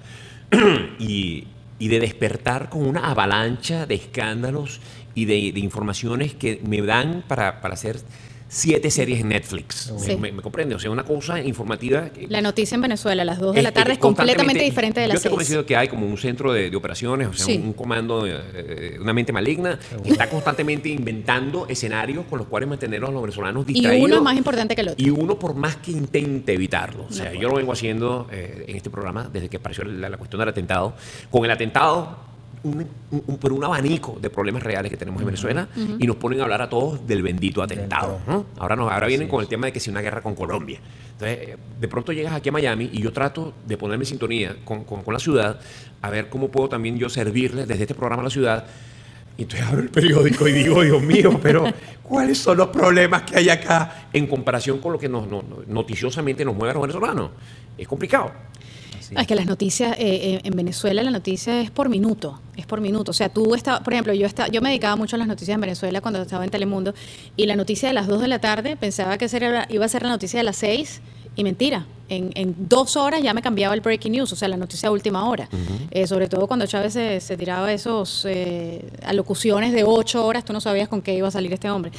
y, y de despertar con una avalancha de escándalos y de, de informaciones que me dan para, para hacer siete series en Netflix. Sí. ¿Me, me comprende? O sea, una cosa informativa. que- La noticia en Venezuela a las dos de la es- es tarde es constantemente- completamente diferente de Yo las estoy seis. convencido que hay como un centro de, de operaciones, o sea, Sí. un, un comando, eh, una mente maligna, que está constantemente inventando escenarios con los cuales mantener a los venezolanos Y distraídos. uno es más importante que el otro. Y uno por más que intente evitarlo. O sea, De acuerdo. yo lo vengo haciendo eh, en este programa desde que apareció la, la cuestión del atentado. Con el atentado, un, un- un- por un abanico de problemas reales que tenemos en Venezuela, y nos ponen a hablar a todos del bendito atentado. ¿no? Ahora, no, ahora vienen con el tema de que si una guerra con Colombia. Entonces, eh, de pronto llegas aquí a Miami y yo trato de ponerme en sintonía con, con- con la ciudad, a ver cómo puedo también yo servirle desde este programa a la ciudad. Y entonces abro el periódico y digo, Dios mío, pero ¿cuáles son los problemas que hay acá en comparación con lo que nos, nos- noticiosamente nos mueve a los venezolanos? Es complicado. Ah, es que las noticias, eh, eh, en Venezuela la noticia es por minuto, es por minuto. O sea, tú estabas, por ejemplo, yo estaba, yo me dedicaba mucho a las noticias en Venezuela cuando estaba en Telemundo, y la noticia de las dos de la tarde pensaba que esa era- iba a ser la noticia de las seis, y mentira. En, en dos horas ya me cambiaba el breaking news, o sea, la noticia a última hora. Eh, sobre todo cuando Chávez se, se tiraba esos eh, alocuciones de ocho horas, tú no sabías con qué iba a salir este hombre.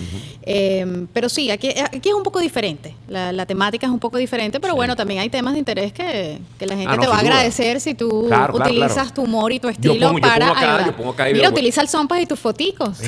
Eh, pero sí, aquí, aquí es un poco diferente. La, la temática es un poco diferente, pero bueno, también hay temas de interés que, que la gente Ah, no, te va a sin duda. agradecer si tú Claro, claro, utilizas claro. tu humor y tu Yo estilo pongo- yo para pongo acá, ayudar. yo pongo acá y Mira, veo- utiliza el Sompas y tus foticos.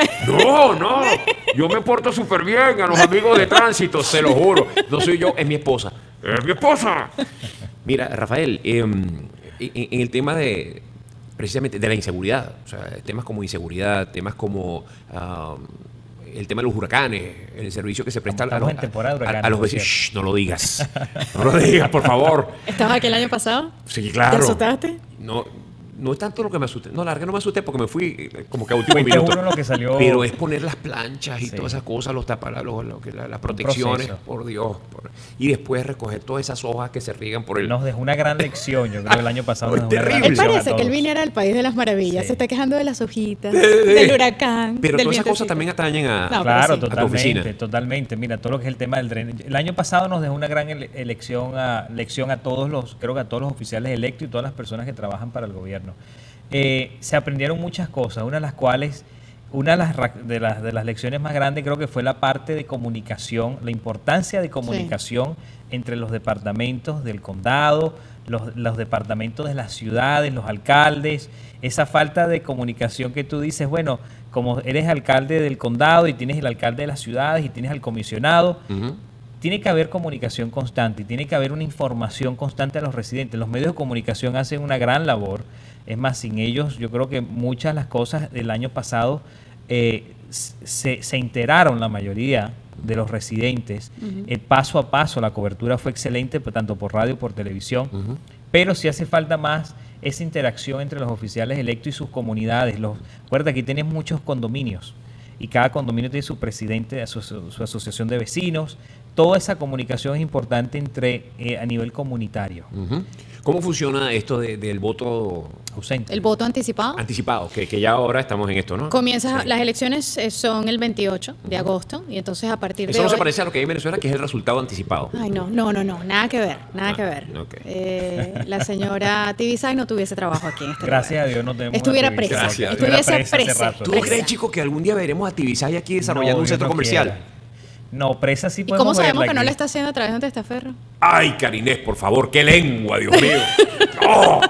No, no. Yo me porto súper bien a los amigos de tránsito, se lo juro. No soy yo, es mi esposa. ¡Es mi esposa! Mira, Rafael, eh, en, en el tema de precisamente de la inseguridad, o sea, temas como inseguridad, temas como ah, el tema de los huracanes, el servicio que se presta a, Estamos los- en temporada de a- huracanes, a los por vecinos. cierto. Shh, no lo digas. No lo digas, por favor. ¿Estabas aquí el año pasado? Sí, claro. ¿Te asustaste? No, no es tanto lo que me asusté. No, la verdad que no me asusté porque me fui eh, como que a último Fuiste minuto. uno lo que salió- Pero es poner las planchas y Sí. todas esas cosas, los tapas, los, los- que la- las protecciones, proceso. por Dios. por- y después recoger todas esas hojas que se riegan por el... Nos dejó una gran lección, yo creo que el año pasado. Es nos dejó una gran terrible. Él lección a parece que él todos. viniera del país de las maravillas. Sí. Se está quejando de las hojitas, Eh, del huracán. Pero del todas esas cosas vientecito. también atañen a, No, pero Claro, sí. a tu oficina. totalmente, totalmente. Mira, todo lo que es el tema del drenaje. El año pasado nos dejó una gran ele- elección a, lección a todos los, creo que a todos los oficiales electos y todas las personas que trabajan para el gobierno. Eh, se aprendieron muchas cosas, una de las cuales, una de las, ra- de las, de las lecciones más grandes creo que fue la parte de comunicación, la importancia de comunicación entre los departamentos del condado, los, los departamentos de las ciudades, los alcaldes, esa falta de comunicación que tú dices, bueno, como eres alcalde del condado y tienes el alcalde de las ciudades y tienes al comisionado, Ujú. tiene que haber comunicación constante y tiene que haber una información constante a los residentes. Los medios de comunicación hacen una gran labor. Es más, sin ellos yo creo que muchas de las cosas del año pasado eh, se, se enteraron la mayoría de los residentes. Eh, paso a paso la cobertura fue excelente, pues, tanto por radio como por televisión. Ujú. Pero sí hace falta más esa interacción entre los oficiales electos y sus comunidades. Los, acuérdate, aquí tienes muchos condominios y cada condominio tiene su presidente, su, su- su asociación de vecinos. Toda esa comunicación es importante entre eh, a nivel comunitario. Ujú. ¿Cómo funciona esto de- del voto Ausente. El voto anticipado. anticipado? Que, que ya ahora estamos en esto, ¿no? Comienzas, Sí. las elecciones eh, son el veintiocho de agosto, y entonces a partir Eso de no se hoy- parece a lo que hay en Venezuela, que es el resultado anticipado. Ay, no, no, no, no, nada que ver, nada Ah, que ver. ok. Eh, la señora Tibisay no tuviese trabajo aquí en este Gracias lugar. a Dios no tenemos Estuviera una televisión. presa, Gracias. estuviese Estuviera presa hace presa. rato. ¿Tú presa. crees, chico, que algún día veremos a Tibisay aquí desarrollando No, un yo centro no comercial? quiera. No, presa sí ¿Y podemos cómo sabemos verla que no aquí. lo está haciendo a través de un testaferro? Ay, Karinés, por favor, qué lengua, Dios mío. ¡Oh!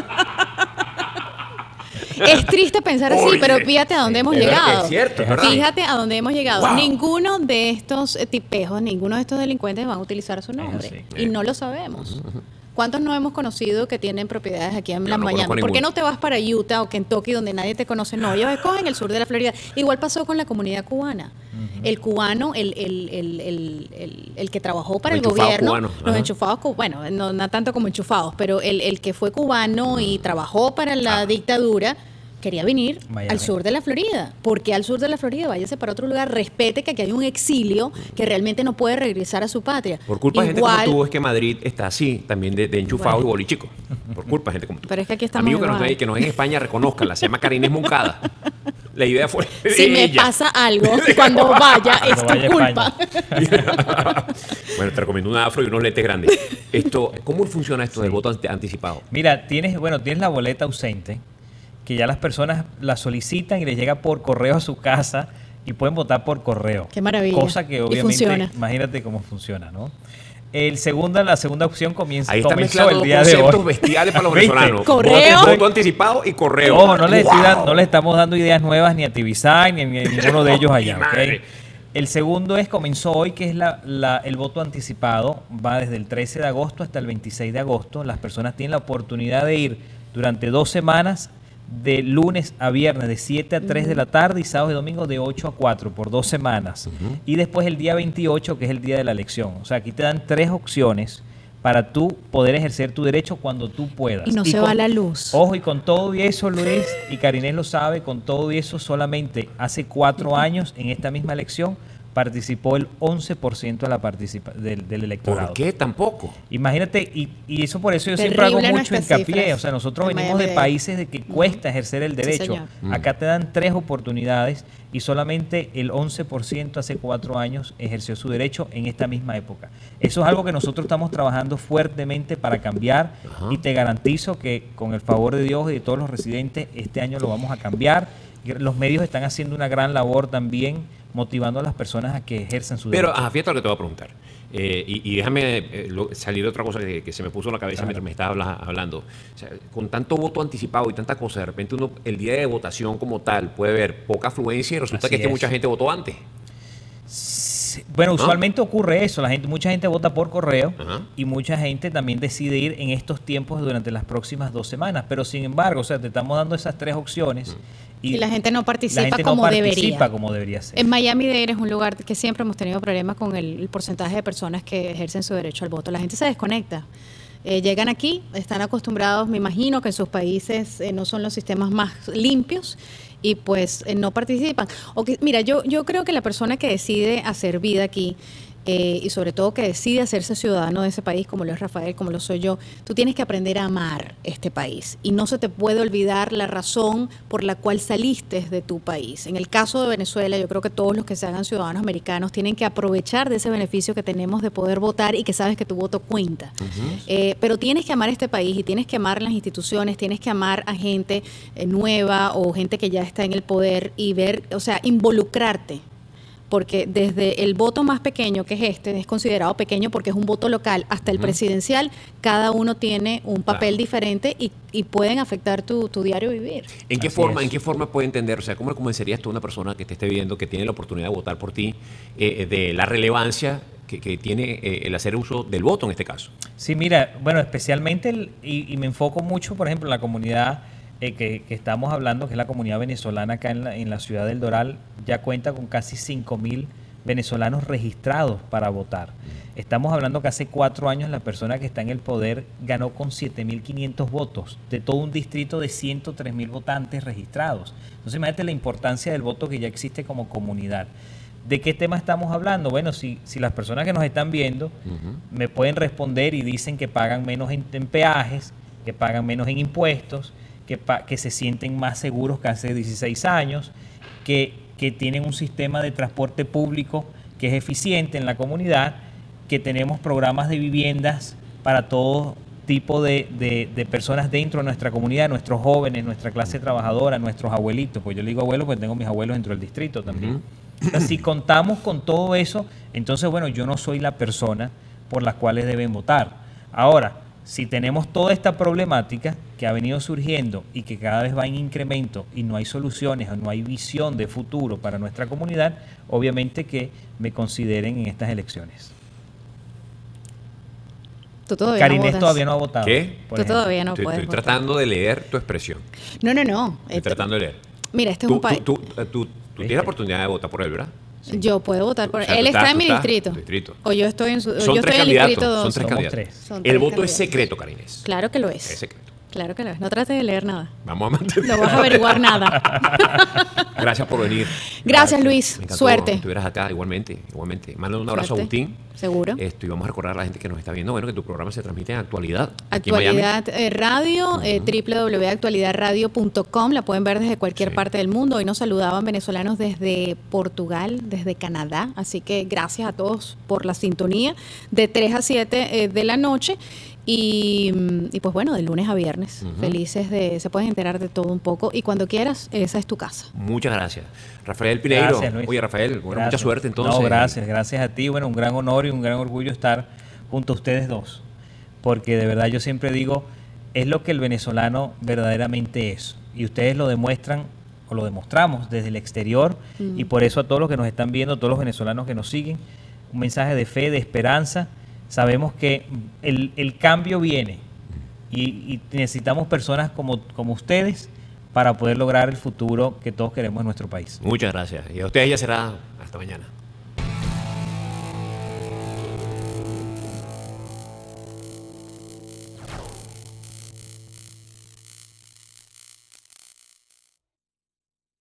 Es triste pensar así, Oye, pero fíjate a dónde hemos es verdad que llegado. es cierto, es verdad. Fíjate a dónde hemos llegado. Wow. Ninguno de estos eh, tipejos, ninguno de estos delincuentes van a utilizar su nombre. sí. Y no lo sabemos. ¿Cuántos no hemos conocido que tienen propiedades aquí en Yo la no conozco Miami? ¿Por qué ninguno. no te vas para Utah o Kentucky donde nadie te conoce? No, ellos escogen el sur de la Florida. Igual pasó con la comunidad cubana. El cubano, el, el, el, el, el, el que trabajó para Los el enchufados gobierno, cubanos, los ajá. enchufados, cu- bueno, no, no tanto como enchufados, pero el, el que fue cubano y trabajó para la dictadura, quería venir Miami. al sur de la Florida. ¿Por qué al sur de la Florida? Váyase para otro lugar, respete que aquí hay un exilio que realmente no puede regresar a su patria. Por culpa de gente Igual- como tú es que Madrid está así, también de, de enchufado Bueno. y bolichico. Por culpa de gente como tú. Pero es que aquí estamos Amigos que nos, igual. ven- que nos ven en España, reconozcanla. Se llama Karinés Moncada. La idea fue de Si me ella. pasa algo, cuando vaya, es Cuando tu vaya a culpa. Bueno, te recomiendo un afro y unos lentes grandes. Esto, ¿cómo funciona esto del voto ante- anticipado? Mira, tienes, bueno, tienes la boleta ausente, que ya las personas la solicitan y les llega por correo a su casa y pueden votar por correo. Qué maravilla. Cosa que Y obviamente, funciona. imagínate cómo funciona, ¿no? El segunda, la segunda opción comienza Ahí está comenzó mezclando el dos día de conceptos hoy. bestiales para los ¿Viste? venezolanos. Correo. Voto, voto anticipado y correo. Ojo, no, les estoy ¡Wow! dan- no le estamos dando ideas nuevas ni a Tibisay ni a ni a ninguno de ellos allá. Mi madre. ¿Ok? El segundo es, comenzó hoy, que es la, la- el voto anticipado. Va desde el trece de agosto hasta el veintiséis de agosto. Las personas tienen la oportunidad de ir durante dos semanas, de lunes a viernes, de siete a tres de la tarde, y sábado y domingo de ocho a cuatro, por dos semanas. Y después el día veintiocho, que es el día de la elección. O sea, aquí te dan tres opciones para tú poder ejercer tu derecho cuando tú puedas. Y no se con- va la luz. Ojo, y con todo y eso, Luis, y Karinés lo sabe, con todo y eso, solamente hace cuatro años, en esta misma elección, participó el once por ciento de la participa del, del electorado. ¿Por qué tampoco? Imagínate, y, y eso por eso yo siempre Terrible hago mucho nuestras hincapié. cifras O sea, nosotros en venimos de Miami-Dade. países de que cuesta ejercer el derecho. señor. Acá te dan tres oportunidades y solamente el once por ciento hace cuatro años ejerció su derecho en esta misma época. Eso es algo que nosotros estamos trabajando fuertemente para cambiar. Ajá. Y te garantizo que con el favor de Dios y de todos los residentes, este año lo vamos a cambiar. Y los medios están haciendo una gran labor también, motivando a las personas a que ejerzan su Pero, derecho. ajá, fíjate lo que te voy a preguntar. Eh, y, y déjame eh, lo- salir de otra cosa que, que se me puso en la cabeza Claro. mientras me estabas habla- hablando. O sea, con tanto voto anticipado y tanta cosa, de repente uno, el día de votación como tal, puede ver poca afluencia y resulta Así que es que es. mucha gente votó antes. Sí, Bueno, usualmente ocurre eso. La gente, mucha gente vota por correo Ajá. y mucha gente también decide ir en estos tiempos durante las próximas dos semanas. Pero sin embargo, o sea, te estamos dando esas tres opciones Y la gente no participa la gente como no participa debería. como debería ser. En Miami-Dade es un lugar que siempre hemos tenido problemas con el, el porcentaje de personas que ejercen su derecho al voto. La gente se desconecta. Eh, llegan aquí, están acostumbrados, me imagino que en sus países eh, no son los sistemas más limpios y pues eh, no participan. O que, mira, yo, yo creo que la persona que decide hacer vida aquí eh, y sobre todo que decide hacerse ciudadano de ese país, como lo es Rafael, como lo soy yo, tú tienes que aprender a amar este país y no se te puede olvidar la razón por la cual saliste de tu país. En el caso de Venezuela, yo creo que todos los que se hagan ciudadanos americanos tienen que aprovechar de ese beneficio que tenemos de poder votar y que sabes que tu voto cuenta. Eh, pero tienes que amar este país y tienes que amar las instituciones, tienes que amar a gente eh, nueva o gente que ya está en el poder y ver, o sea, involucrarte. Porque desde el voto más pequeño, que es este, es considerado pequeño porque es un voto local, hasta el presidencial, cada uno tiene un papel Claro. diferente y, y pueden afectar tu, tu diario vivir. ¿En qué Así forma, es. en qué forma puede entender, o sea, cómo le convencerías tú a una persona que te esté viendo, que tiene la oportunidad de votar por ti, eh, de la relevancia que, que tiene eh, el hacer uso del voto en este caso? Sí, mira, bueno, especialmente, el- y, y me enfoco mucho, por ejemplo, en la comunidad eh, que, que estamos hablando, que es la comunidad venezolana acá en la, en la ciudad del Doral, ya cuenta con casi cinco mil venezolanos registrados para votar. Estamos hablando que hace cuatro años la persona que está en el poder ganó con siete mil quinientos votos de todo un distrito de ciento tres mil votantes registrados. Entonces imagínate la importancia del voto que ya existe como comunidad. ¿De qué tema estamos hablando? Bueno, si, si las personas que nos están viendo me pueden responder y dicen que pagan menos en, en peajes, que pagan menos en impuestos, que, pa- que se sienten más seguros que hace dieciséis años, que, que tienen un sistema de transporte público que es eficiente en la comunidad, que tenemos programas de viviendas para todo tipo de, de- de personas dentro de nuestra comunidad, nuestros jóvenes, nuestra clase trabajadora, nuestros abuelitos, pues yo le digo abuelos porque tengo mis abuelos dentro del distrito también. O sea, si contamos con todo eso, entonces, bueno, yo no soy la persona por las cuales deben votar. Ahora, si tenemos toda esta problemática que ha venido surgiendo y que cada vez va en incremento y no hay soluciones o no hay visión de futuro para nuestra comunidad, obviamente que me consideren en estas elecciones. Tú todavía Karinés no votas. todavía no ha votado. ¿Qué? por Tú ejemplo. todavía no estoy puedes estoy votar. tratando de leer tu expresión. No, no, no. Estoy Eh, tratando de leer. Mira, este es Tú, un país. tú, tú, tú- tú tienes la oportunidad de votar por él, ¿verdad? Yo puedo votar por O sea, él. tú está estás- en mi tú estás- distrito. tu distrito. O yo estoy en su. Son yo tres estoy en el candidatos, distrito son dos. tres Somos candidatos. tres. Son El tres voto es candidatos. secreto, Karinés. Claro que lo es. Es secreto. Claro que lo es. No trate de leer nada. Vamos a mantener. No vas a averiguar nada. Gracias por venir. Gracias, Luis. Me encantó Suerte. que estuvieras acá, igualmente. igualmente. Mándale un abrazo Suerte. a Agustín. Seguro. Esto, y vamos a recordar a la gente que nos está viendo, bueno, que tu programa se transmite en actualidad. aquí en Actualidad Miami. eh, Radio, eh, doble u doble u doble u punto actualidad radio punto com. La pueden ver desde cualquier Sí. parte del mundo. Hoy nos saludaban venezolanos desde Portugal, desde Canadá. Así que gracias a todos por la sintonía de tres a siete eh, de la noche. Y, y pues bueno, de lunes a viernes. Ujú. Felices de, se pueden enterar de todo un poco. Y cuando quieras, esa es tu casa. Muchas gracias. Rafael Pineiro. Gracias, Luis. Oye, Rafael, bueno, mucha Gracias. suerte entonces. No, gracias, gracias a ti. Bueno, un gran honor y un gran orgullo estar junto a ustedes dos. Porque de verdad yo siempre digo, es lo que el venezolano verdaderamente es. Y ustedes lo demuestran o lo demostramos desde el exterior. Mm. Y por eso a todos los que nos están viendo, a todos los venezolanos que nos siguen, un mensaje de fe, de esperanza. Sabemos que el, el cambio viene y, y necesitamos personas como, como ustedes para poder lograr el futuro que todos queremos en nuestro país. Muchas gracias. Y a ustedes ya será hasta mañana.